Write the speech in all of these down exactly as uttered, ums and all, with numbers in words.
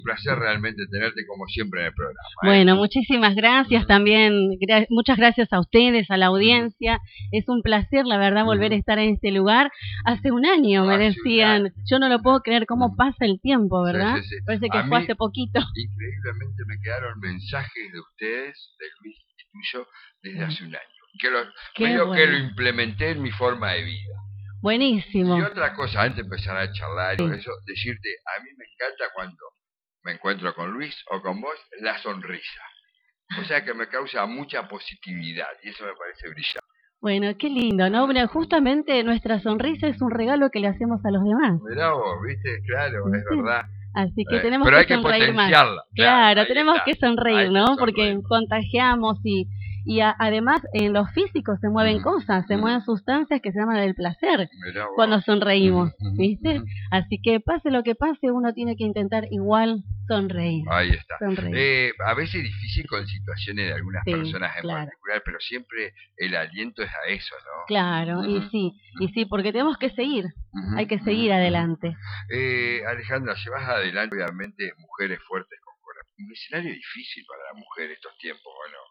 Un placer realmente tenerte como siempre en el programa. ¿eh? Bueno, muchísimas gracias también, gra muchas gracias a ustedes, a la audiencia. Es un placer, la verdad, volver a estar en este lugar. Hace un año me decían, yo no lo puedo creer cómo pasa el tiempo, ¿verdad? Sí, sí, sí. Parece que a fue mí, hace poquito. Increíblemente me quedaron mensajes de ustedes, de Luis y tuyo, desde hace un año. Que lo, medio bueno. que lo implementé en mi forma de vida. Buenísimo. Y otra cosa, antes de empezar a charlar y sí. eso, decirte, a mí me encanta cuando me encuentro con Luis o con vos, la sonrisa. O sea que me causa mucha positividad y eso me parece brillante. Bueno, qué lindo, ¿no? Bueno, justamente nuestra sonrisa es un regalo que le hacemos a los demás. Mirá vos, viste, claro, ¿sí? Es verdad. Así que eh, tenemos pero que hay que sonreír más. Claro, claro tenemos está. que sonreír, hay ¿no? Que sonreír. Porque contagiamos y, y a, además en los físicos se mueven mm. cosas, se mm. mueven sustancias que se llaman el placer cuando sonreímos, ¿viste? Mm. Así que pase lo que pase, uno tiene que intentar igual sonreír. Ahí está. Sonreír. Eh, a veces es difícil con situaciones de algunas sí, personas en claro. particular, pero siempre el aliento es a eso, ¿no? Claro, uh-huh. y sí, y sí, porque tenemos que seguir, uh-huh. hay que seguir adelante. Eh, Alejandra, llevas adelante, obviamente, mujeres fuertes con corazón. Un escenario difícil para la mujer estos tiempos, ¿o no?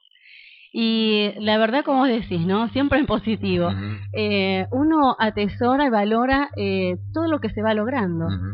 Y la verdad, como vos decís, ¿no? Siempre en positivo. Uh-huh. eh, uno atesora y valora eh, todo lo que se va logrando. Uh-huh.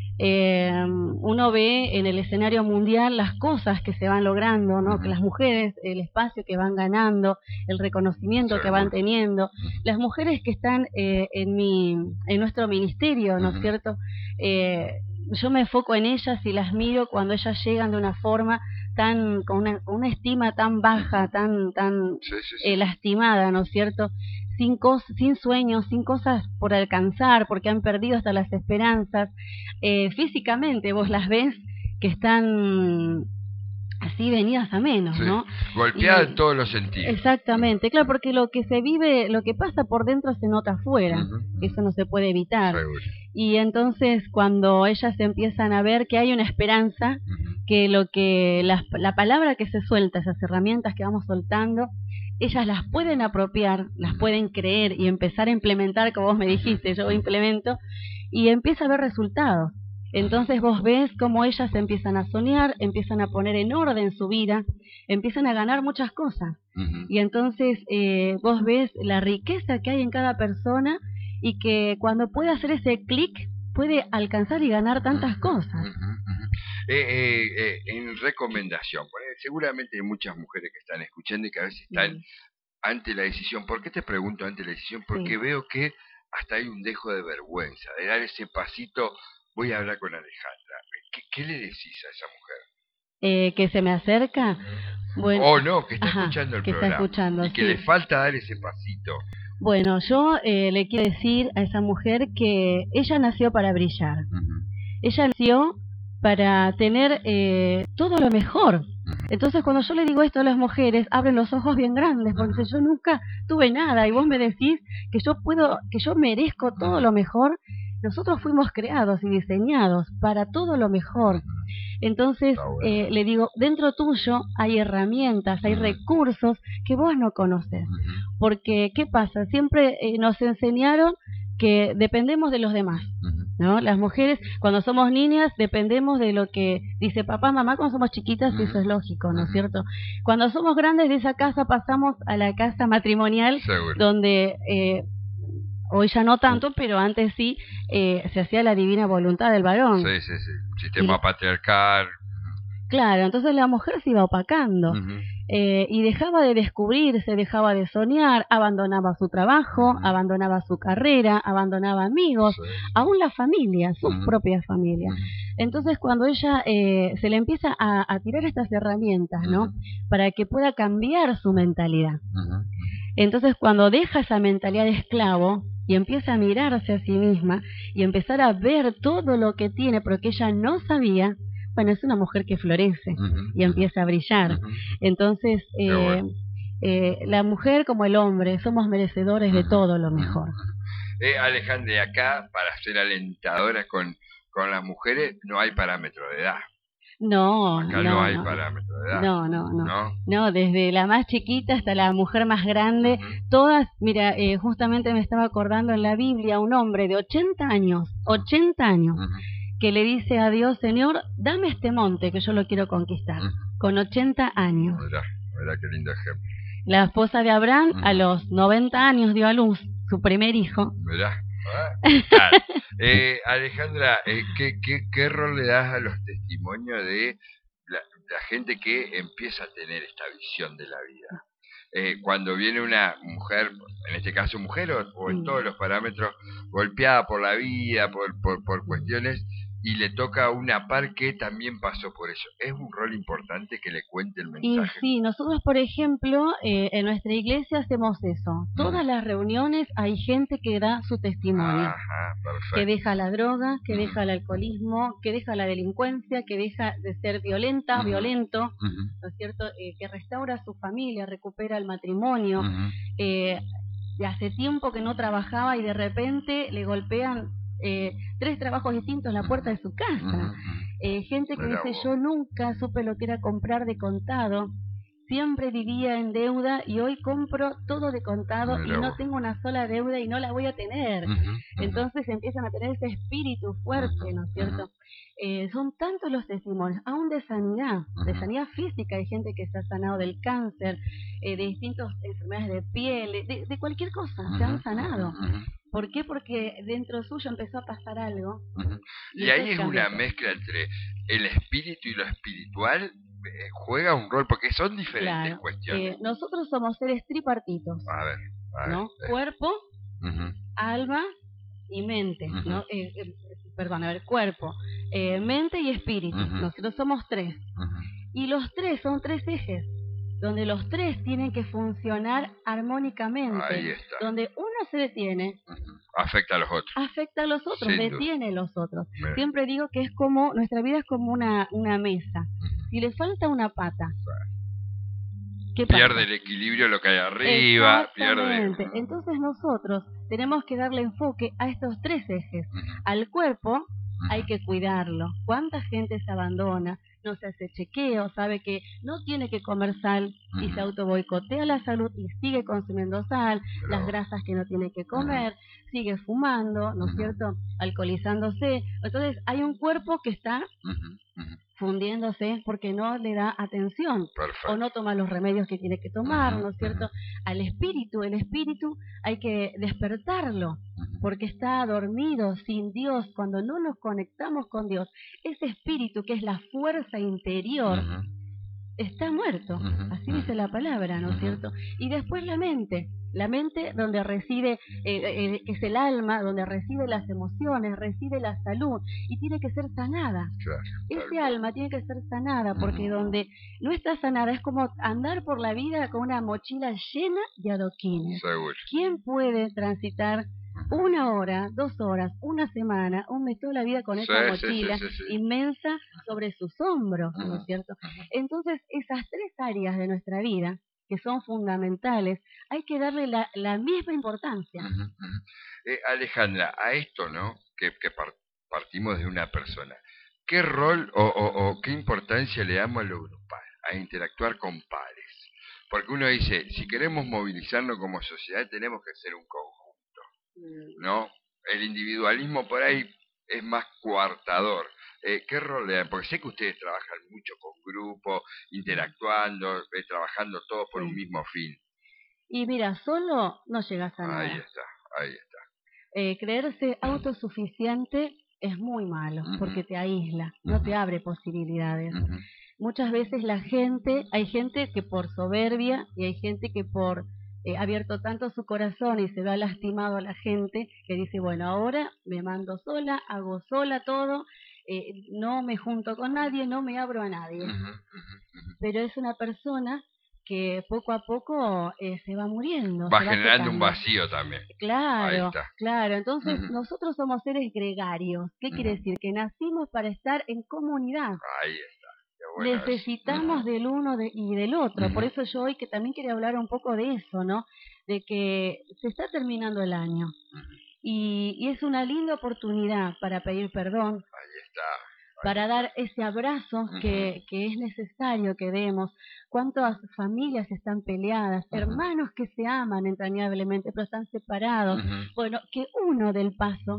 Eh, uno ve en el escenario mundial las cosas que se van logrando, ¿no? Uh-huh. Que las mujeres, el espacio que van ganando, el reconocimiento sí, que van teniendo, uh-huh. las mujeres que están eh, en mi, en nuestro ministerio, ¿no es uh-huh. cierto? Eh, yo me enfoco en ellas y las miro cuando ellas llegan de una forma tan, con una, una estima tan baja, tan, tan sí, sí, sí. Eh, lastimada, ¿no es cierto? Sin, cos sin sueños, sin cosas por alcanzar, porque han perdido hasta las esperanzas. Eh, físicamente vos las ves que están así venidas a menos, sí. ¿no? Golpeadas en todos los sentidos. Exactamente, claro, porque lo que se vive, lo que pasa por dentro se nota afuera, uh-huh. eso no se puede evitar. Seguro. Y entonces cuando ellas empiezan a ver que hay una esperanza, uh-huh. que lo que la, la palabra que se suelta, esas herramientas que vamos soltando, ellas las pueden apropiar, las pueden creer y empezar a implementar, como vos me dijiste, yo implemento, y empieza a haber resultados. Entonces vos ves cómo ellas empiezan a soñar, empiezan a poner en orden su vida, empiezan a ganar muchas cosas. Uh-huh. Y entonces eh, vos ves la riqueza que hay en cada persona y que cuando puede hacer ese clic puede alcanzar y ganar tantas cosas. Uh-huh. Uh-huh. Eh, eh, eh, en recomendación, seguramente hay muchas mujeres que están escuchando y que a veces están sí. ante la decisión. ¿Por qué te pregunto ante la decisión? Porque sí. veo que hasta hay un dejo de vergüenza, de dar ese pasito. Voy a hablar con Alejandra. ¿Qué, qué le decís a esa mujer? Eh, ¿Que se me acerca? Bueno, o no, que está ajá, escuchando el que programa. Está escuchando, y que sí. le falta dar ese pasito. Bueno, yo eh, le quiero decir a esa mujer que ella nació para brillar. Uh-huh. Ella nació para tener eh, todo lo mejor. Uh-huh. Entonces, cuando yo le digo esto a las mujeres, abren los ojos bien grandes, porque uh-huh. yo nunca tuve nada y vos me decís que yo puedo, que yo merezco todo uh-huh. lo mejor. Nosotros fuimos creados y diseñados para todo lo mejor. Entonces, bueno. eh, le digo, dentro tuyo hay herramientas, hay uh-huh. recursos que vos no conoces. Uh-huh. Porque, ¿qué pasa? Siempre eh, nos enseñaron que dependemos de los demás, uh-huh. ¿no? Las mujeres, cuando somos niñas, dependemos de lo que dice papá, mamá, cuando somos chiquitas, uh-huh. eso es lógico, ¿no es uh-huh. cierto? Cuando somos grandes de esa casa pasamos a la casa matrimonial, seguro. Donde... Eh, hoy ya no tanto, pero antes sí eh, se hacía la divina voluntad del varón. Sí, sí, sí. Sistema y, patriarcal. Claro, entonces la mujer se iba opacando. Uh-huh. eh, y dejaba de descubrirse, dejaba de soñar, abandonaba su trabajo, uh-huh. abandonaba su carrera, abandonaba amigos, sí. aún la familia, sus uh-huh. propias familias. Uh-huh. Entonces cuando ella eh, se le empieza a, a tirar estas herramientas, uh-huh. ¿no? Para que pueda cambiar su mentalidad. Uh-huh. Entonces cuando deja esa mentalidad de esclavo y empieza a mirarse a sí misma y empezar a ver todo lo que tiene, porque ella no sabía, bueno, es una mujer que florece uh-huh. y empieza a brillar. Uh-huh. Entonces, eh, bueno. eh, la mujer como el hombre, somos merecedores uh-huh. de todo lo mejor. Uh-huh. Eh, Alejandra, acá para ser alentadora con, con las mujeres no hay parámetro de edad. No, acá no, no hay no, parámetro de edad. No, no, no, no. No, desde la más chiquita hasta la mujer más grande, uh-huh. todas, mira, eh, justamente me estaba acordando en la Biblia un hombre de ochenta años, ochenta años, uh-huh. que le dice a Dios, Señor, dame este monte que yo lo quiero conquistar, uh-huh. con ochenta años. Mirá, mirá qué lindo ejemplo. La esposa de Abraham uh-huh. a los noventa años dio a luz su primer hijo. Mirá. Claro. eh, Alejandra, eh, ¿qué, qué, ¿qué rol le das a los testimonios de la, la gente que empieza a tener esta visión de la vida? Eh, cuando viene una mujer, en este caso mujer o, o en todos los parámetros, golpeada por la vida, por, por, por cuestiones, y le toca a una par que también pasó por eso. ¿Es un rol importante que le cuente el mensaje? Y sí, nosotros por ejemplo, eh, en nuestra iglesia hacemos eso. Todas mm. las reuniones hay gente que da su testimonio. Ajá, perfecto. Que deja la droga, que Mm. deja el alcoholismo, que deja la delincuencia, que deja de ser violenta, mm. violento, Mm. ¿no es cierto? Eh, que restaura a su familia, recupera el matrimonio. Mm. Eh, de hace tiempo que no trabajaba y de repente le golpean Eh, tres trabajos distintos en la puerta de su casa. Eh, gente que dice, yo nunca supe lo que era comprar de contado, siempre vivía en deuda y hoy compro todo de contado y no tengo una sola deuda y no la voy a tener. Entonces empiezan a tener ese espíritu fuerte, ¿no es cierto? Eh, son tantos los testimonios, aún de sanidad, de sanidad física. Hay gente que se ha sanado del cáncer, eh, de distintas enfermedades de piel, de, de cualquier cosa, se han sanado. ¿Por qué? Porque dentro suyo empezó a pasar algo. Uh-huh. Y, y ahí es una mezcla entre el espíritu y lo espiritual, eh, juega un rol, porque son diferentes claro. cuestiones. Eh, nosotros somos seres tripartitos, a ver, a ver, ¿no? Eh. Cuerpo, uh-huh. alma y mente, uh-huh. ¿no? Eh, eh, perdón, a ver, cuerpo, eh, mente y espíritu. Uh-huh. Nosotros somos tres. Uh-huh. Y los tres son tres ejes, donde los tres tienen que funcionar armónicamente. Ahí está. Donde uno se detiene, uh-huh. afecta a los otros. Afecta a los otros, Sin detiene duda. a los otros. Bien. Siempre digo que es como, nuestra vida es como una, una mesa. Uh-huh. Si le falta una pata, ¿qué pasa? Pierde el equilibrio lo que hay arriba, pierde. Entonces nosotros tenemos que darle enfoque a estos tres ejes. Uh-huh. Al cuerpo, uh-huh. hay que cuidarlo. ¿Cuánta gente se abandona? No se hace chequeo, sabe que no tiene que comer sal uh-huh. y se auto boicotea la salud y sigue consumiendo sal, Pero... las grasas que no tiene que comer, uh-huh. sigue fumando, ¿no es uh-huh. cierto? Alcoholizándose. Entonces hay un cuerpo que está uh-huh. Uh-huh. fundiéndose porque no le da atención. Perfecto. O no toma los remedios que tiene que tomar, uh-huh. ¿no es cierto? Uh-huh. Al espíritu, el espíritu hay que despertarlo uh-huh. porque está dormido sin Dios. Cuando no nos conectamos con Dios, ese espíritu que es la fuerza interior uh-huh. está muerto, uh-huh. así dice la palabra, ¿no es uh-huh. cierto? Y después la mente, la mente donde reside, eh, eh, que es el alma, donde reside las emociones, reside la salud, y tiene que ser sanada. Claro, Ese claro. alma tiene que ser sanada, porque uh-huh. donde no está sanada es como andar por la vida con una mochila llena de adoquines. Seguro. ¿Quién puede transitar una hora, dos horas, una semana, un mes, toda la vida con sí, esa mochila sí, sí, sí, sí. inmensa sobre sus hombros, uh-huh. ¿no es cierto? Entonces, esas tres áreas de nuestra vida, que son fundamentales, hay que darle la, la misma importancia. Uh-huh, uh-huh. Eh, Alejandra, a esto, ¿no? Que, que par- partimos de una persona. ¿Qué rol o, o, o qué importancia le damos a lo grupal, a interactuar con pares? Porque uno dice, si queremos movilizarnos como sociedad, tenemos que ser un conjunto, ¿no? El individualismo por ahí es más coartador. Eh, ¿Qué rol le dan? Porque sé que ustedes trabajan mucho con grupos, interactuando, eh, trabajando todos por sí. un mismo fin. Y mira, solo no llegas a nada. Ahí está, ahí está. Eh, creerse autosuficiente es muy malo, uh-huh. porque te aísla, no uh-huh. te abre posibilidades. Uh-huh. Muchas veces la gente, hay gente que por soberbia y hay gente que por eh, abierto tanto su corazón y se ve lastimado a la gente, que dice, bueno, ahora me mando sola, hago sola todo, eh, no me junto con nadie, no me abro a nadie. Uh-huh, uh-huh, uh-huh. Pero es una persona que poco a poco eh, se va muriendo. Va se generando va un vacío también. Claro, claro. Entonces uh-huh. nosotros somos seres gregarios. ¿Qué uh-huh. quiere decir? Que nacimos para estar en comunidad. Ahí está. Bueno necesitamos es. del uno de, y del otro. Uh-huh. Por eso yo hoy que también quería hablar un poco de eso, ¿no? De que se está terminando el año. Uh-huh. Y, y es una linda oportunidad para pedir perdón. Ahí está. Para dar ese abrazo uh-huh. que, que es necesario que demos. Cuántas familias están peleadas, uh-huh. hermanos que se aman entrañablemente, pero están separados. Uh-huh. Bueno, que uno dé el paso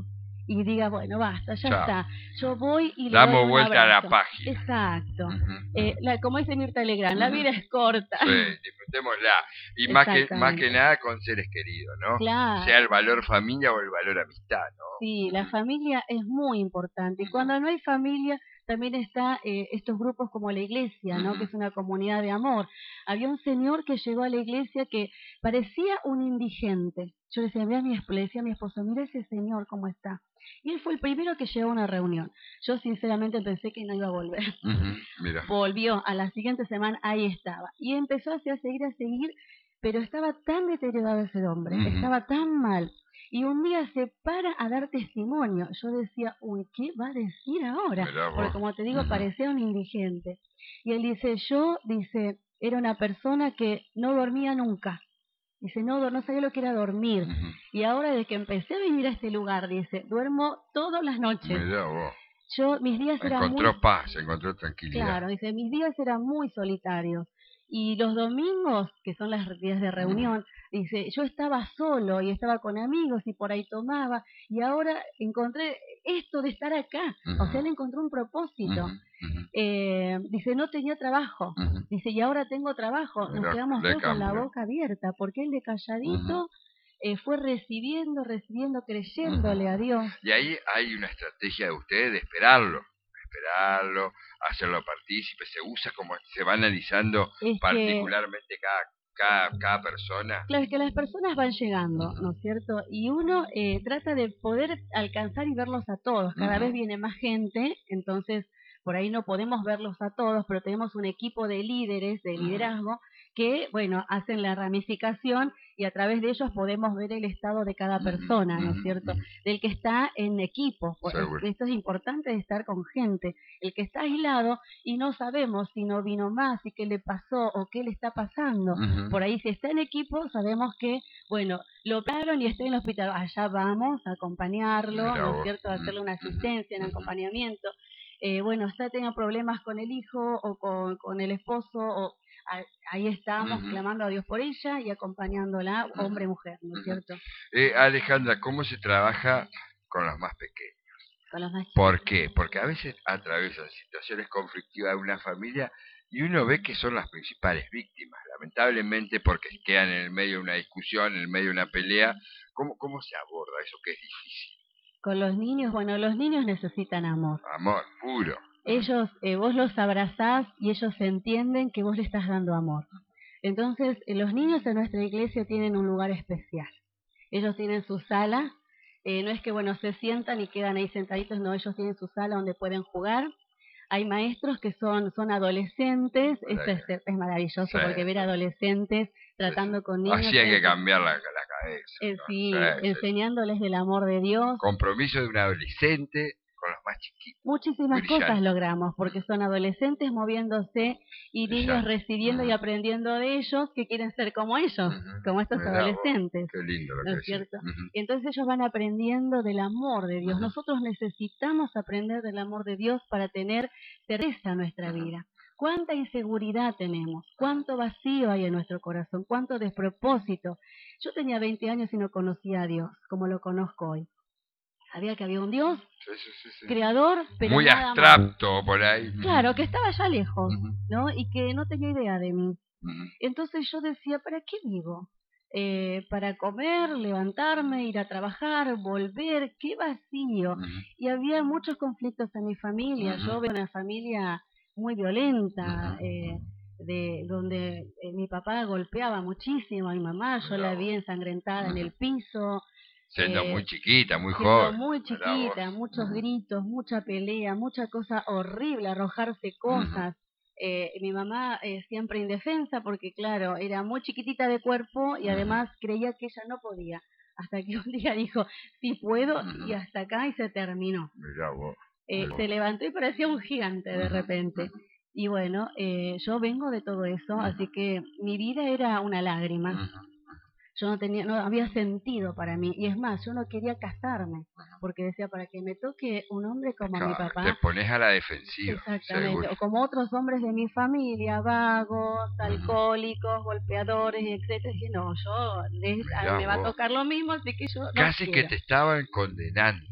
y diga, bueno, basta, ya Chao. está, yo voy y le Damos doy un vuelta a la abrazo. página. Exacto. Uh-huh. Eh, la, como dice Mirta Legrand, la Uh-huh. vida es corta. Sí, disfrutémosla. Y más que, más que nada con seres queridos, ¿no? Claro. Sea el valor familia o el valor amistad, ¿no? Sí, la familia es muy importante. Y cuando no hay familia, también está eh, estos grupos como la iglesia, ¿no? Uh-huh. Que es una comunidad de amor. Había un señor que llegó a la iglesia que parecía un indigente. Yo le decía, mira, mi, le decía a mi esposo, mira ese señor cómo está. Y él fue el primero que llegó a una reunión. Yo sinceramente pensé que no iba a volver. Uh-huh. Mira. Volvió, a la siguiente semana ahí estaba. Y empezó así a seguir, a seguir, pero estaba tan deteriorado ese hombre, uh-huh. estaba tan mal. Y un día se para a dar testimonio. Yo decía, uy, ¿qué va a decir ahora? Porque como te digo, uh-huh. parecía un indigente. Y él dice, yo, dice, era una persona que no dormía nunca. Dice, no, no sabía lo que era dormir. Uh-huh. Y ahora desde que empecé a venir a este lugar, dice, duermo todas las noches. Mirá vos. Yo, mis días eran muy... Encontró paz, encontró tranquilidad. Claro, dice, mis días eran muy solitarios. Y los domingos, que son las días de reunión, uh-huh. dice, yo estaba solo y estaba con amigos y por ahí tomaba. Y ahora encontré esto de estar acá. Uh-huh. O sea, él encontró un propósito. Uh-huh. Eh, dice, no tenía trabajo. Uh-huh. Dice, y ahora tengo trabajo. Nos quedamos todos con la boca abierta, porque él de calladito... Uh-huh. Eh, fue recibiendo, recibiendo, creyéndole uh-huh. a Dios. Y ahí hay una estrategia de ustedes de esperarlo, esperarlo, hacerlo partícipe, se usa como se va analizando es particularmente que... cada, cada, cada persona. Claro, es que las personas van llegando, uh-huh. ¿no es cierto? Y uno eh, trata de poder alcanzar y verlos a todos. Cada uh-huh. vez viene más gente, entonces por ahí no podemos verlos a todos, pero tenemos un equipo de líderes, de liderazgo, que, bueno, hacen la ramificación y a través de ellos podemos ver el estado de cada persona, ¿no es cierto? Del que está en equipo. Seguro. Esto es importante de estar con gente. El que está aislado y no sabemos si no vino más y qué le pasó o qué le está pasando. Uh-huh. Por ahí, si está en equipo, sabemos que, bueno, lo operaron y está en el hospital. Allá vamos a acompañarlo, Mira, ¿no es cierto? A hacerle una asistencia, un acompañamiento. Eh, bueno, está teniendo problemas con el hijo o con, con el esposo o... Ahí estamos uh-huh. clamando a Dios por ella y acompañándola, uh-huh. hombre y mujer, ¿no es cierto? Eh, Alejandra, ¿cómo se trabaja con los más pequeños? Con los más chicos. ¿Por qué? Porque a veces atraviesan situaciones conflictivas de una familia y uno ve que son las principales víctimas, lamentablemente, porque quedan en el medio de una discusión, en el medio de una pelea. ¿Cómo, cómo se aborda eso que es difícil? Con los niños, bueno, los niños necesitan amor. Amor, puro. Ellos, eh, vos los abrazás y ellos entienden que vos le estás dando amor. Entonces, eh, los niños en nuestra iglesia tienen un lugar especial. Ellos tienen su sala, eh, no es que, bueno, se sientan y quedan ahí sentaditos, no, ellos tienen su sala donde pueden jugar. Hay maestros que son, son adolescentes, esto es, es maravilloso sí. porque ver adolescentes tratando con niños... Así hay que cambiar la, la cabeza. Eh, ¿no? Sí, sí, enseñándoles sí. del amor de Dios. Compromiso de un adolescente con los más chiquitos. Muchísimas Brillante. cosas logramos, porque son adolescentes moviéndose y niños Brillante. recibiendo uh-huh. y aprendiendo de ellos que quieren ser como ellos, uh-huh. como estos Mirá, adolescentes. Qué lindo lo ¿no que es cierto? Uh-huh. Y entonces ellos van aprendiendo del amor de Dios. Uh-huh. Nosotros necesitamos aprender del amor de Dios para tener certeza en nuestra uh-huh. vida. ¿Cuánta inseguridad tenemos? ¿Cuánto vacío hay en nuestro corazón? ¿Cuánto despropósito? Yo tenía veinte años y no conocía a Dios como lo conozco hoy. Sabía que había un Dios, sí, sí, sí, sí. creador, pero muy nada abstracto más. Por ahí. Claro, que estaba allá lejos, uh-huh. ¿no? Y que no tenía idea de mí. Uh-huh. Entonces yo decía, ¿para qué vivo? Eh, para comer, levantarme, ir a trabajar, volver, qué vacío. Uh-huh. Y había muchos conflictos en mi familia. Uh-huh. Yo veo una familia muy violenta, uh-huh. eh, de donde eh, mi papá golpeaba muchísimo a mi mamá, yo la vi ensangrentada uh-huh. en el piso. Siendo eh, muy chiquita, muy siendo joven. muy chiquita, muchos uh-huh. gritos, mucha pelea, mucha cosa horrible, arrojarse cosas. Uh-huh. Eh, mi mamá eh, siempre indefensa porque, claro, era muy chiquitita de cuerpo y uh-huh. además creía que ella no podía. Hasta que un día dijo, sí puedo, uh-huh. y hasta acá y se terminó. Mirá vos, eh, mirá se levantó y parecía un gigante de uh-huh. repente. Uh-huh. Y bueno, eh, yo vengo de todo eso, uh-huh. así que mi vida era una lágrima. Uh-huh. Yo no tenía, no había sentido para mí. Y es más, yo no quería casarme. Porque decía, para que me toque un hombre como claro, mi papá. Te pones a la defensiva. Exactamente. Seguro. O como otros hombres de mi familia, vagos, alcohólicos, golpeadores, etcétera. Y dije, no, yo, les, a, me va a tocar lo mismo, así que yo no Casi quiero. que te estaban condenando.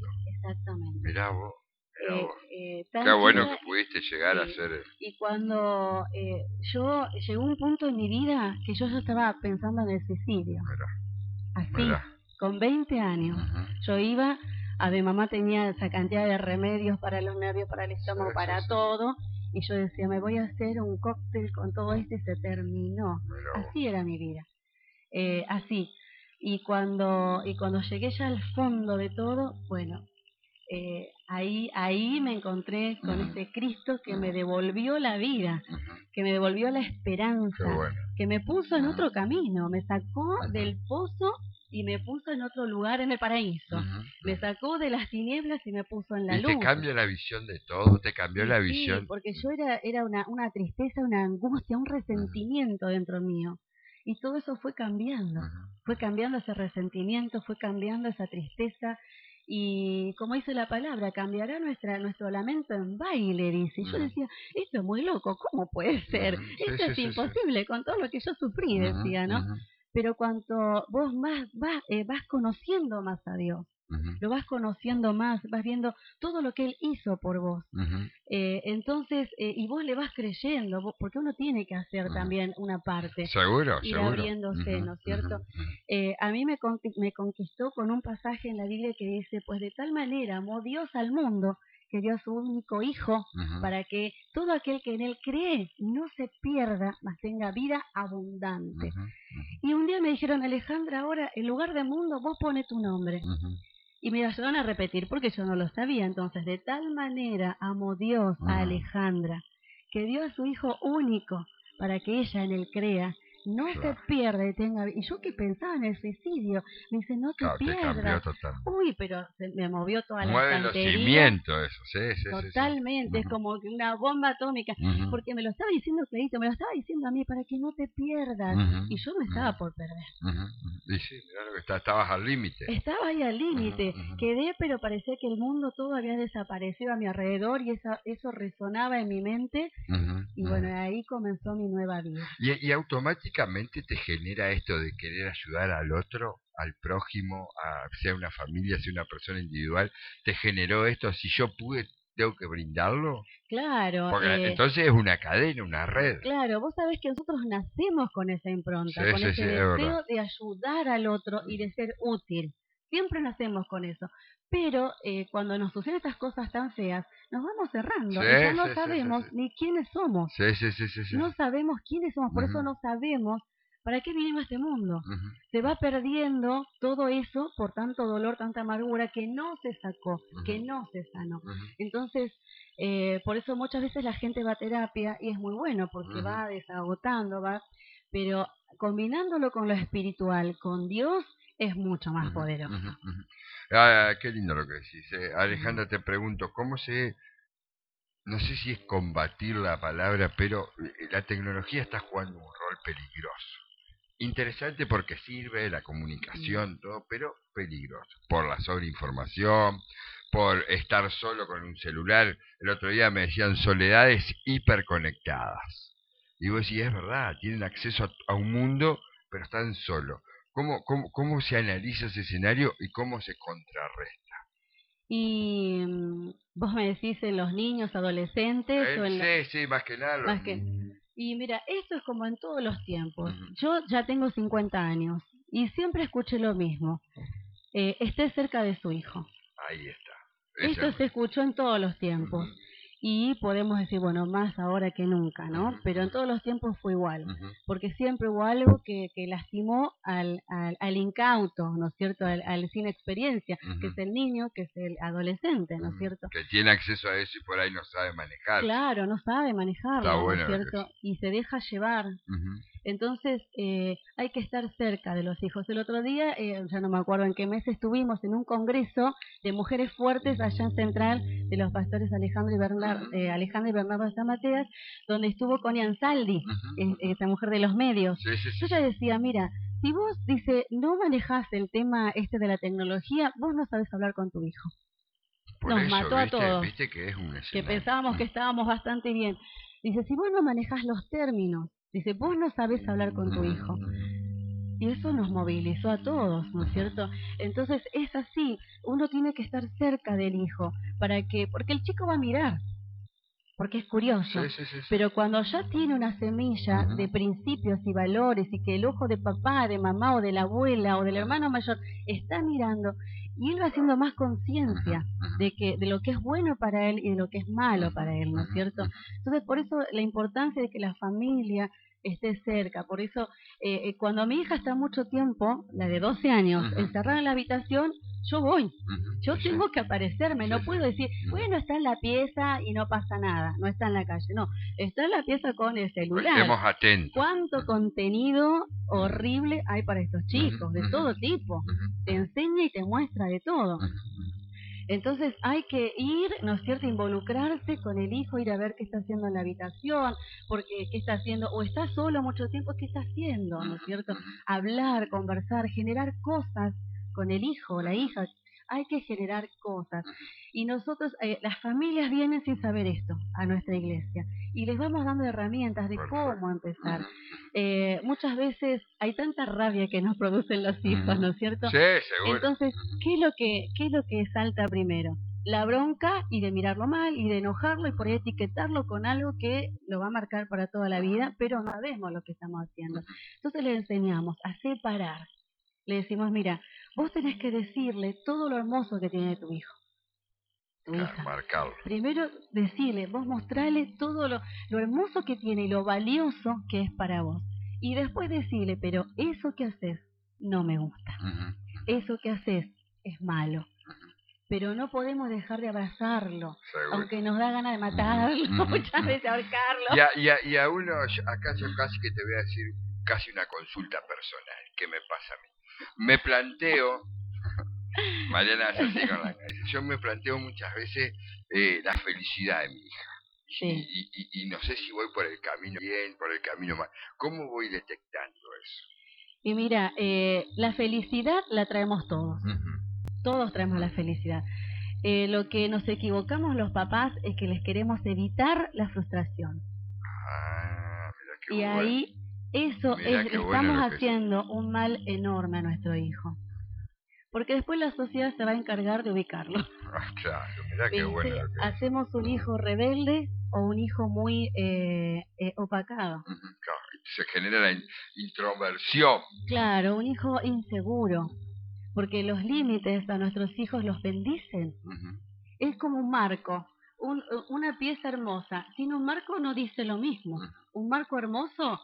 Exactamente. Mirá vos. Mirá Eh, vos. eh, tan Qué bueno chica, que pudiste llegar y, a ser... y cuando eh, yo llegó un punto en mi vida que yo ya estaba pensando en el suicidio. Mirá, Así, mirá. con veinte años. Uh-huh. Yo iba, a mi mamá tenía esa cantidad de remedios para los nervios, para el estómago, Sí, para sí, sí. todo. Y yo decía, me voy a hacer un cóctel con todo esto y se terminó. Mirá vos. Así era mi vida. Eh, así. Y cuando, y cuando llegué ya al fondo de todo, bueno, eh, ahí, ahí me encontré con Uh-huh. ese Cristo que me devolvió la vida, Uh-huh. que me devolvió la Qué esperanza, bueno. que me puso en Uh-huh. otro camino, me sacó Uh-huh. del pozo y me puso en otro lugar en el paraíso. Uh-huh. Me sacó de las tinieblas y me puso en la Y luz. te cambia la visión de todo, te cambió Sí, la sí, visión. porque yo era, era una, una tristeza, una angustia, un resentimiento dentro mío. Y todo eso fue cambiando. Uh-huh. Fue cambiando ese resentimiento, fue cambiando esa tristeza. Y como dice la palabra, cambiará nuestra nuestro lamento en baile, dice. Y yo Uh-huh. decía, esto es muy loco, ¿cómo puede ser? Uh-huh. Sí, Esto sí, es sí, imposible sí. Con todo lo que yo sufrí, uh-huh. decía, ¿no? Uh-huh. Pero cuanto vos más vas, eh, vas conociendo más a Dios, Uh-huh. lo vas conociendo más, vas viendo todo lo que Él hizo por vos. Uh-huh. Eh, entonces, eh, y vos le vas creyendo, vos, porque uno tiene que hacer uh-huh. también una parte. Seguro, ir seguro. abriéndose, Uh-huh. ¿no es cierto? Uh-huh. Eh, a mí me, me conquistó con un pasaje en la Biblia que dice, pues de tal manera amó Dios al mundo, que dio a su único Hijo, uh-huh. para que todo aquel que en Él cree no se pierda, mas tenga vida abundante. Uh-huh. Uh-huh. Y un día me dijeron, Alejandra, ahora en lugar de mundo, vos pones tu nombre. Uh-huh. Y me ayudaron a repetir porque yo no lo sabía. Entonces, de tal manera amó Dios a Alejandra, que dio a su Hijo único para que ella en él crea, no claro. se pierda y tenga... Y yo que pensaba en el suicidio, me dice, no te claro, pierdas. Te total. Uy, pero se me movió toda Mueve la los estantería. cimientos eso, sí, sí, Totalmente, sí, sí. es como que una bomba atómica. Uh-huh. Porque me lo estaba diciendo Clarito, me lo estaba diciendo a mí para que no te pierdas. Uh-huh. Y yo me estaba uh-huh. por perder. Uh-huh. Y sí, mirá lo que está, estabas al límite. Estaba ahí al límite. Uh-huh. Quedé, pero parecía que el mundo todo había desaparecido a mi alrededor y esa, eso resonaba en mi mente. Uh-huh. Y bueno, ahí comenzó mi nueva vida. Y, y automáticamente te genera esto de querer ayudar al otro, al prójimo, a, sea una familia, sea una persona individual. ¿Te generó esto? Si yo pude, tengo que brindarlo. Claro. Porque eh, entonces es una cadena, una red. Claro, vos sabés que nosotros nacemos con esa impronta, sí, con sí, ese sí, deseo de ayudar al otro y de ser útil. Siempre nacemos con eso. Pero eh, cuando nos suceden estas cosas tan feas, nos vamos cerrando. Sí, y ya no sí, sabemos sí, sí. ni quiénes somos. Sí, sí, sí, sí, sí. No sabemos quiénes somos, por uh-huh. eso no sabemos para qué vinimos a este mundo. Uh-huh. Se va perdiendo todo eso por tanto dolor, tanta amargura que no se sacó, uh-huh. que no se sanó. Uh-huh. Entonces, eh, por eso muchas veces la gente va a terapia y es muy bueno porque uh-huh. va desagotando, va, pero combinándolo con lo espiritual, con Dios, es mucho más uh-huh. poderoso. Uh-huh. Uh-huh. Ah, qué lindo lo que decís. Eh. Alejandra, te pregunto, ¿cómo se... No sé si es combatir la palabra, pero la tecnología está jugando un rol peligroso. Interesante porque sirve la comunicación, todo, pero peligroso. Por la sobreinformación, por estar solo con un celular. El otro día me decían soledades hiperconectadas. Y vos decís, es verdad, tienen acceso a, a un mundo, pero están solos. ¿Cómo, cómo, ¿Cómo se analiza ese escenario y cómo se contrarresta? Y vos me decís en los niños, adolescentes... Eh, o en sí, la... sí, más que nada. Más que... Y mira, esto es como en todos los tiempos. Uh-huh. Yo ya tengo cincuenta años y siempre escuché lo mismo. Eh, esté cerca de su hijo. Ahí está. Ese esto es... se escuchó en todos los tiempos. Uh-huh. Y podemos decir, bueno, más ahora que nunca, ¿no? Uh-huh. Pero en todos los tiempos fue igual. Uh-huh. Porque siempre hubo algo que, que lastimó al, al, al incauto, ¿no es cierto? Al, al sin experiencia, uh-huh. que es el niño, que es el adolescente, ¿no es cierto? Que tiene acceso a eso y por ahí no sabe manejar. Claro, no sabe manejarlo, Está bueno, ¿no es cierto? Y se deja llevar. Uh-huh. Entonces, eh, hay que estar cerca de los hijos. El otro día, eh, ya no me acuerdo en qué mes, estuvimos en un congreso de mujeres fuertes allá en Central, de los pastores Alejandro y Bernardo, eh, Alejandro y Bernardo Zamateas, donde estuvo Connie Ansaldi, uh-huh. eh, esa mujer de los medios. Sí, sí, sí. Yo ya decía, mira, si vos, dice, no manejás el tema este de la tecnología, vos no sabés hablar con tu hijo. Por Nos eso, mató ¿viste? a todos. ¿Viste que es un escenario? Que pensábamos que estábamos bastante bien. Dice, si vos no manejás los términos, dice, vos no sabés hablar con tu hijo. y eso nos movilizó a todos, ¿no es cierto? Entonces es así, uno tiene que estar cerca del hijo, para que, porque el chico va a mirar, porque es curioso, sí, sí, sí, sí. pero cuando ya tiene una semilla uh-huh. de principios y valores y que el ojo de papá, de mamá o de la abuela o del hermano mayor está mirando, y él va haciendo más conciencia uh-huh. de que de lo que es bueno para él y de lo que es malo uh-huh. para él, ¿no es cierto? Entonces por eso la importancia de que la familia esté cerca, por eso eh, eh, cuando mi hija está mucho tiempo, la de doce años, uh-huh. encerrada en la habitación, yo voy, uh-huh. yo sí. tengo que aparecerme, sí, no sí. puedo decir, bueno, está en la pieza y no pasa nada, no está en la calle, no, está en la pieza con el celular. Pues estemos atentos. ¿Cuánto uh-huh. contenido horrible hay para estos chicos, uh-huh. de todo tipo? Uh-huh. Te enseña y te muestra de todo. Uh-huh. Entonces hay que ir, ¿no es cierto?, involucrarse con el hijo, ir a ver qué está haciendo en la habitación, porque qué está haciendo, o está solo mucho tiempo, qué está haciendo, ¿no es cierto? Hablar, conversar, generar cosas con el hijo, la hija, hay que generar cosas. Y nosotros, eh, las familias vienen sin saber esto a nuestra iglesia, y les vamos dando herramientas de cómo empezar. Eh, muchas veces hay tanta rabia que nos producen los hijos, ¿no es cierto? Sí, seguro. Entonces, ¿qué es lo que, qué es lo que salta primero? La bronca y de mirarlo mal y de enojarlo y por ahí etiquetarlo con algo que lo va a marcar para toda la vida, pero no sabemos lo que estamos haciendo. Entonces le enseñamos a separar. Le decimos, mira, vos tenés que decirle todo lo hermoso que tiene tu hijo. Tu claro, hija. Marcado. Primero decirle, vos mostrarle todo lo, lo hermoso que tiene y lo valioso que es para vos. Y después decirle, pero eso que haces no me gusta. Uh-huh. Eso que haces es malo. Uh-huh. Pero no podemos dejar de abrazarlo, seguro. Aunque nos da ganas de matarlo, uh-huh. muchas veces ahorcarlo. Y a, y, a, y a uno, acá yo casi que te voy a decir casi una consulta personal, ¿qué me pasa a mí? Me planteo, Mariana es así con la cabeza, yo me planteo muchas veces eh, la felicidad de mi hija. Sí. Y, y, y no sé si voy por el camino bien, por el camino mal. ¿Cómo voy detectando eso? Y mira, eh, la felicidad la traemos todos. Uh-huh. Todos traemos la felicidad. Eh, lo que nos equivocamos los papás es que les queremos evitar la frustración. Ah, mira qué y bueno. ahí eso Mirá es, estamos bueno haciendo es. un mal enorme a nuestro hijo. Porque después la sociedad se va a encargar de ubicarlo. Ah, claro, mirá qué bueno lo que hacemos es. un hijo rebelde o un hijo muy eh, eh, opacado. Uh-huh, claro, se genera la in- introversión. Claro, un hijo inseguro. Porque los límites a nuestros hijos los bendicen. Uh-huh. Es como un marco, un, una pieza hermosa. Sin un marco no dice lo mismo. Uh-huh. Un marco hermoso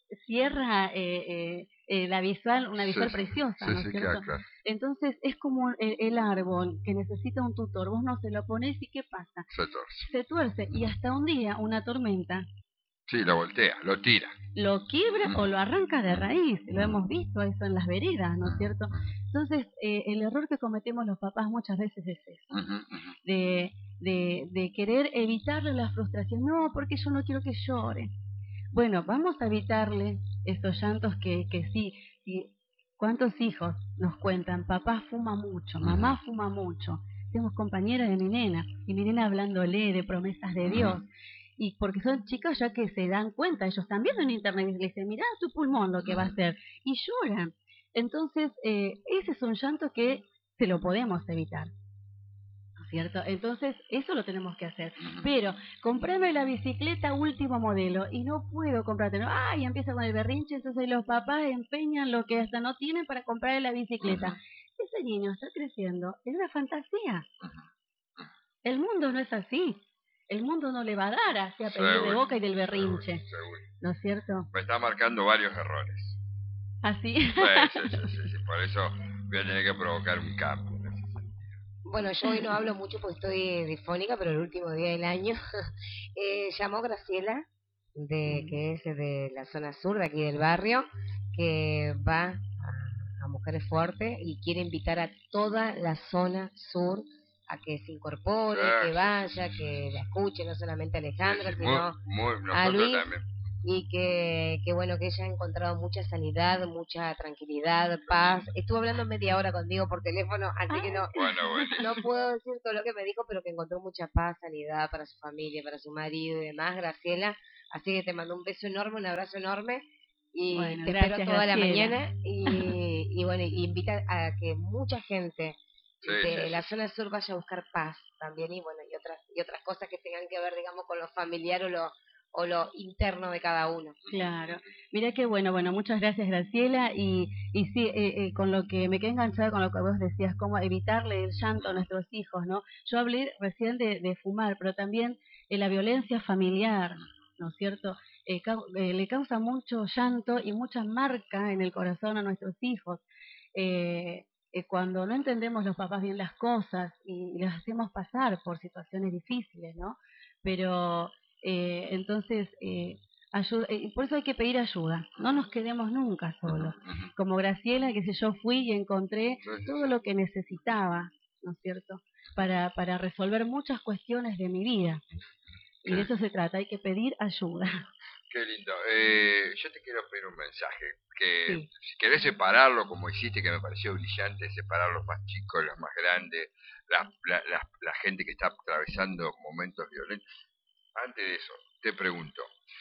cierra eh, eh, eh, la visual, una visual sí, preciosa, sí, ¿no es sí, cierto? Claro, claro. Entonces es como el, el árbol que necesita un tutor. Vos no se lo ponés y ¿qué pasa? Se tuerce. Se tuerce uh-huh. Y hasta un día una tormenta. Sí, lo voltea, lo tira. Lo quiebra uh-huh. o lo arranca de raíz. Lo hemos visto eso en las veredas, ¿no es cierto? Entonces, eh, el error que cometemos los papás muchas veces es eso. Uh-huh. De, de, de querer evitarle la frustración. No, porque yo no quiero que llore. Bueno, vamos a evitarle esos llantos que, que sí, sí. ¿Cuántos hijos nos cuentan? Papá fuma mucho, mamá uh-huh. fuma mucho. Tenemos compañeras de mi nena, y mi nena hablándole de promesas de Dios. Uh-huh. Y porque son chicos ya que se dan cuenta, ellos están viendo en internet y le dicen, mirá tu pulmón lo que va a hacer, y lloran. Entonces, eh, ese es un llanto que se lo podemos evitar, ¿no es cierto? Entonces, eso lo tenemos que hacer. Pero, comprarme la bicicleta último modelo, y no puedo comprártelo, ¡ay! Empieza con el berrinche, entonces los papás empeñan lo que hasta no tienen para comprarle la bicicleta. Uh-huh. Ese niño está creciendo en una fantasía. Uh-huh. El mundo no es así. El mundo no le va a dar así a pedir de boca y del berrinche. Seguro, seguro. ¿No es cierto? Me está marcando varios errores. ¿Ah, sí? Sí, sí, sí, sí, sí. Por eso voy a tener que provocar un cambio en ese sentido. Bueno, yo hoy no hablo mucho porque estoy difónica, pero el último día del año eh, llamó Graciela, de que es de la zona sur, de aquí del barrio, que va a, a Mujeres Fuertes y quiere invitar a toda la zona sur a que se incorpore, ah, que vaya, que la escuche, no solamente a Alejandra, sí, sí, sino muy, muy, a Luis, también. Y que, que bueno, que ella ha encontrado mucha sanidad, mucha tranquilidad, paz. Estuve hablando media hora contigo por teléfono, así que no, bueno, bueno. no puedo decir todo lo que me dijo, pero que encontró mucha paz, sanidad para su familia, para su marido y demás, Graciela. Así que te mando un beso enorme, un abrazo enorme, y bueno, te gracias, espero toda Graciela. la mañana y, y bueno, y invita a que mucha gente Sí, de sí, la sí. zona sur vaya a buscar paz también y bueno, y otras y otras cosas que tengan que ver, digamos, con lo familiar o lo o lo interno de cada uno. Claro, mira qué bueno, bueno, muchas gracias Graciela y, y sí, eh, eh, con lo que me quedé enganchada con lo que vos decías, cómo evitarle el llanto a nuestros hijos, ¿no? Yo hablé recién de, de fumar, pero también eh, la violencia familiar, ¿no es cierto? Eh, cau eh, le causa mucho llanto y mucha marca en el corazón a nuestros hijos. Eh, eh, cuando no entendemos los papás bien las cosas y, y las hacemos pasar por situaciones difíciles, ¿no? Pero eh, entonces... Eh, Ayuda, eh, por eso hay que pedir ayuda, no nos quedemos nunca solos. Como Graciela, que sé yo, fui y encontré todo lo que necesitaba, ¿no es cierto?, para, para resolver muchas cuestiones de mi vida. Y de eso se trata, hay que pedir ayuda. Qué lindo. Eh, yo te quiero pedir un mensaje, que Sí. si querés separarlo, como hiciste, que me pareció brillante, separar los más chicos, los más grandes, la, la, la, la gente que está atravesando momentos violentos. Antes de eso, te pregunto,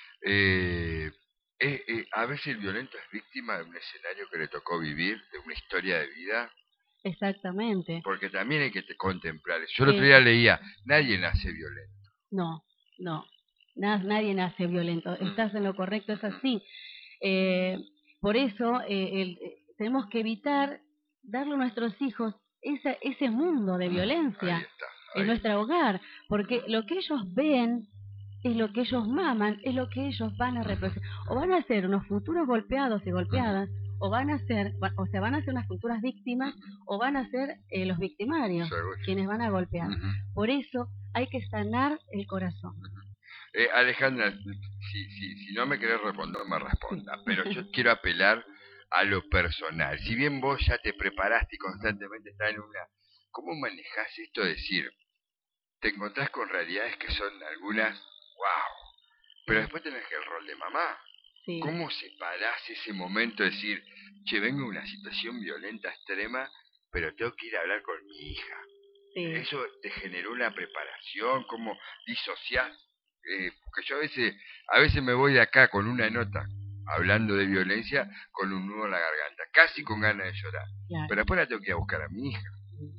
eh, eh, eh, a veces el violento es víctima de un escenario que le tocó vivir, de una historia de vida, Exactamente. porque también hay que te contemplar. Yo el otro Eh, día leía, nadie nace violento. no, no, Na, nadie nace violento, estás en lo correcto, es así. Eh, por eso eh, el, eh, tenemos que evitar darle a nuestros hijos esa, ese mundo de violencia Ahí está, en ahí. nuestro hogar, porque lo que ellos ven es lo que ellos maman, es lo que ellos van a reproducir. O van a ser unos futuros golpeados y golpeadas, o van a ser, o sea, van a ser unas futuras víctimas, o van a ser eh, los victimarios, Seguro. quienes van a golpear. Por eso hay que sanar el corazón. Eh, Alejandra, si, si, si no me querés responder, no me responda, pero yo quiero apelar a lo personal. Si bien vos ya te preparaste y constantemente estás en una... ¿Cómo manejás esto de decir? Te encontrás con realidades que son algunas, wow, pero después tenés que el rol de mamá. Sí. ¿Cómo separás ese momento de decir, che, vengo de una situación violenta extrema, pero tengo que ir a hablar con mi hija? Sí. ¿Eso te generó una preparación? ¿Cómo disociás? Eh, porque yo a veces, a veces me voy de acá con una nota hablando de violencia con un nudo en la garganta, casi con ganas de llorar. Claro. Pero después la tengo que ir a buscar a mi hija.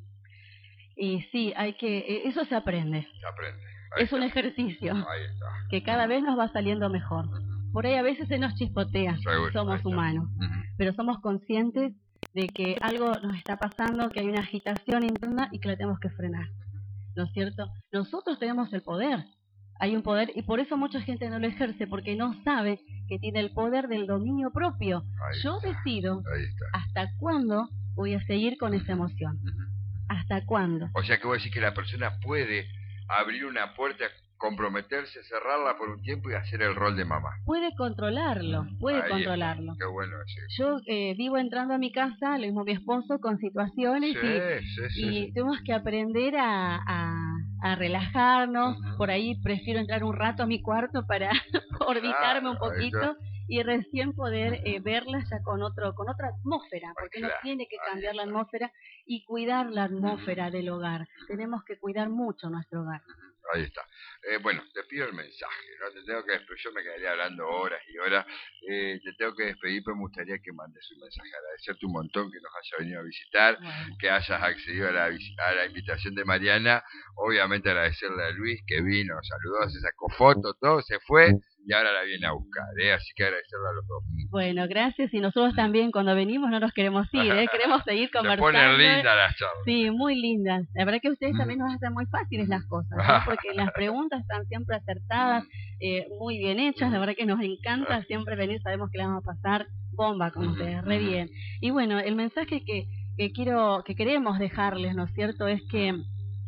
Y sí, hay que, eso se aprende. Se aprende. Ahí es está. Un ejercicio Ahí está. que cada vez nos va saliendo mejor. Por ahí a veces se nos chispotea, Seguro. somos humanos, Uh-huh. pero somos conscientes de que algo nos está pasando, que hay una agitación interna y que la tenemos que frenar, ¿no es cierto? Nosotros tenemos el poder, hay un poder y por eso mucha gente no lo ejerce, porque no sabe que tiene el poder del dominio propio. Ahí Yo está. decido Ahí está. hasta cuándo voy a seguir con esa emoción. ¿Hasta cuándo? O sea que vos decís que la persona puede abrir una puerta, comprometerse, cerrarla por un tiempo y hacer el rol de mamá. Puede controlarlo, puede Ahí controlarlo. está. Qué bueno es eso. Yo eh, vivo entrando a mi casa, lo mismo mi esposo, con situaciones Sí, y, sí, sí, y sí. tenemos que aprender a, a, a relajarnos. Ujú. Por ahí prefiero entrar un rato a mi cuarto para orbitarme un Claro, ahí está. poquito y recién poder eh, verla ya con otro con otra atmósfera, porque uno Claro, tiene que ahí cambiar la está. atmósfera y cuidar la atmósfera del hogar. Tenemos que cuidar mucho nuestro hogar. Ahí está. Eh, bueno, te pido el mensaje, ¿no? Te tengo que despedir, yo me quedaría hablando horas y horas. Eh, te tengo que despedir, pero me gustaría que mandes un mensaje. Agradecerte un montón que nos haya venido a visitar, Bueno. que hayas accedido a la, a la invitación de Mariana. Obviamente agradecerle a Luis que vino, saludó, se sacó fotos, todo, se fue y ahora la viene a buscar, ¿eh? Así que agradecerle a los dos. Bueno, gracias. Y nosotros también cuando venimos no nos queremos ir, ¿eh? Queremos seguir Se conversando. ponen lindas las charlas. Sí, muy lindas. La verdad que ustedes también nos hacen muy fáciles las cosas, ¿no? Porque las preguntas están siempre acertadas, eh, muy bien hechas. La verdad que nos encanta siempre venir, sabemos que la vamos a pasar bomba con ustedes, re bien. Y bueno, el mensaje que, que quiero, que queremos dejarles, ¿no es cierto?, es que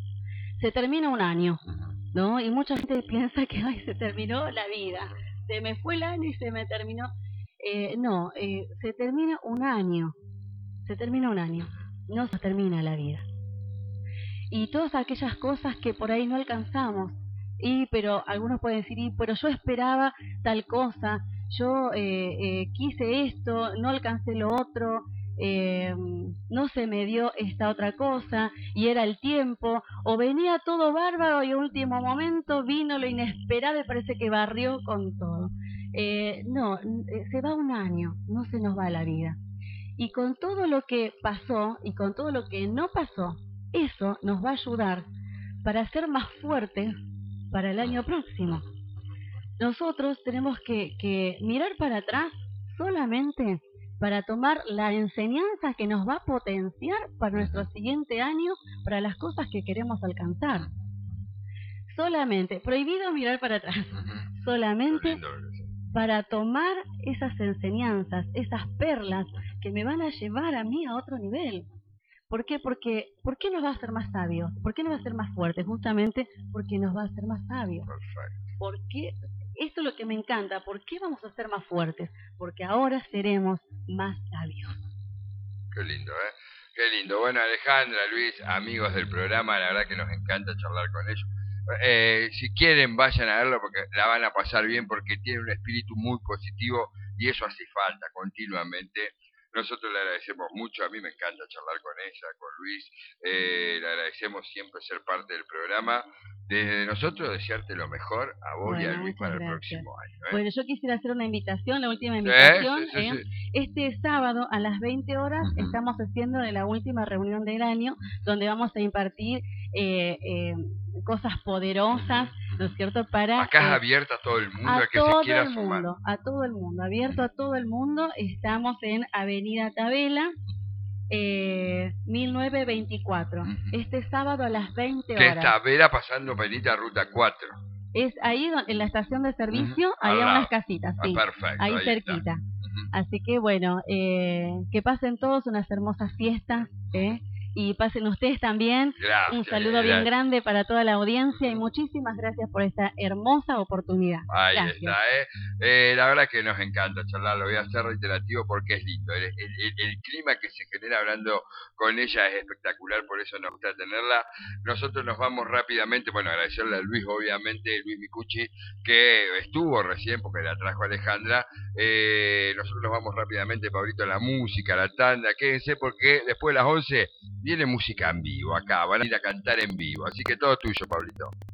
se termina un año, ¿no? Y mucha gente piensa que ay, se terminó la vida, se me fue el año y se me terminó. Eh, no, eh, se termina un año, se termina un año, no se termina la vida. Y todas aquellas cosas que por ahí no alcanzamos, y pero algunos pueden decir, y, pero yo esperaba tal cosa, yo eh, eh, quise esto, no alcancé lo otro, eh, no se me dio esta otra cosa, y era el tiempo, o venía todo bárbaro y a último momento vino lo inesperado y parece que barrió con todo. Eh, no, se va un año, no se nos va la vida. Y con todo lo que pasó y con todo lo que no pasó, eso nos va a ayudar para ser más fuertes para el año próximo. Nosotros tenemos que, que mirar para atrás solamente para tomar la enseñanza que nos va a potenciar para nuestro siguiente año, para las cosas que queremos alcanzar. Solamente, prohibido mirar para atrás, solamente para tomar esas enseñanzas, esas perlas que me van a llevar a mí a otro nivel. ¿Por qué? Porque, ¿por qué nos va a hacer más sabios? ¿Por qué nos va a hacer más fuertes? Justamente porque nos va a hacer más sabios. ¿Por qué? Esto es lo que me encanta. ¿Por qué vamos a ser más fuertes? Porque ahora seremos más sabios. Qué lindo, ¿eh? Qué lindo. Bueno, Alejandra, Luis, amigos del programa, la verdad que nos encanta charlar con ellos. Eh, si quieren, vayan a verlo porque la van a pasar bien, porque tiene un espíritu muy positivo y eso hace falta continuamente. Nosotros le agradecemos mucho, a mí me encanta charlar con ella, con Luis, eh, le agradecemos siempre ser parte del programa. Desde nosotros desearte lo mejor a vos bueno, y a Luis para gracias. El próximo año. ¿eh? Bueno, yo quisiera hacer una invitación, la última invitación. Sí, sí, sí, ¿eh? sí. Este sábado a las veinte horas uh-huh. estamos haciendo de la última reunión del año, donde vamos a impartir eh, eh, cosas poderosas, uh-huh. ¿no es cierto? Para acá es eh, abierta a todo el mundo, a el que todo se quiera el sumar. mundo, a todo el mundo, abierto a todo el mundo. Estamos en Avenida Tabela. Eh, mil novecientos veinticuatro, uh-huh. este sábado a las veinte horas. Que está Vera pasando Penita Ruta cuatro. Es ahí en la estación de servicio, uh-huh. hay unas casitas, sí, ah, perfecto, ahí, ahí cerquita. Uh-huh. Así que bueno, eh, que pasen todos unas hermosas fiestas, ¿eh? Y pasen ustedes también. Gracias, un saludo gracias. bien grande para toda la audiencia y muchísimas gracias por esta hermosa oportunidad. Ahí gracias. está, ¿eh? ¿eh? La verdad que nos encanta charlar, lo voy a hacer reiterativo porque es lindo. El, el, el, el clima que se genera hablando con ella es espectacular, por eso nos gusta tenerla. Nosotros nos vamos rápidamente, bueno, agradecerle a Luis, obviamente, Luis Micucci, que estuvo recién porque la trajo Alejandra. Eh, nosotros nos vamos rápidamente, Pablito, a la música, a la tanda. Quédense porque después de las once viene música en vivo acá, van a ir a cantar en vivo, así que todo tuyo, Pablito.